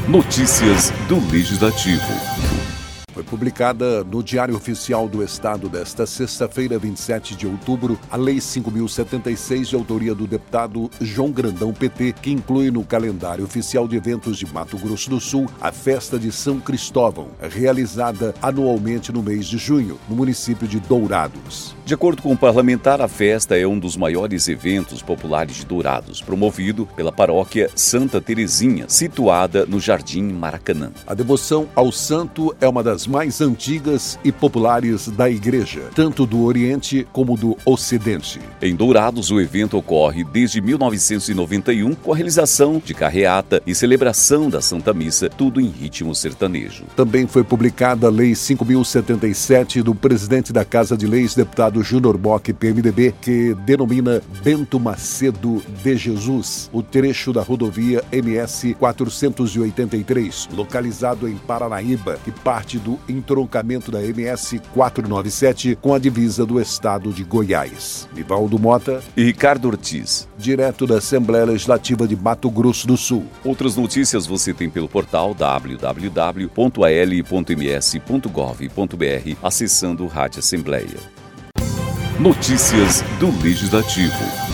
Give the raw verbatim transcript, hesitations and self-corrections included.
Notícias do Legislativo. Foi publicada no Diário Oficial do Estado desta sexta-feira, vinte e sete de outubro, a Lei cinco mil e setenta e seis, de autoria do deputado João Grandão, P T, que inclui no calendário oficial de eventos de Mato Grosso do Sul a festa de São Cristóvão, realizada anualmente no mês de junho, no município de Dourados. De acordo com o parlamentar, a festa é um dos maiores eventos populares de Dourados, promovido pela paróquia Santa Terezinha, situada no Jardim Maracanã. A devoção ao santo é uma das mais antigas e populares da Igreja, tanto do Oriente como do Ocidente. Em Dourados, o evento ocorre desde mil novecentos e noventa e um, com a realização de carreata e celebração da Santa Missa, tudo em ritmo sertanejo. Também foi publicada a Lei cinco mil e setenta e sete do presidente da Casa de Leis, deputado Júnior Bock, P M D B, que denomina Bento Macedo de Jesus o trecho da rodovia M S quatrocentos e oitenta e três, localizado em Paranaíba, que parte do entroncamento da M S quatrocentos e noventa e sete com a divisa do estado de Goiás. Nivaldo Mota e Ricardo Ortiz, direto da Assembleia Legislativa de Mato Grosso do Sul. Outras notícias você tem pelo portal w w w ponto a l ponto m s ponto gov ponto b r, acessando o Rádio Assembleia. Notícias do Legislativo.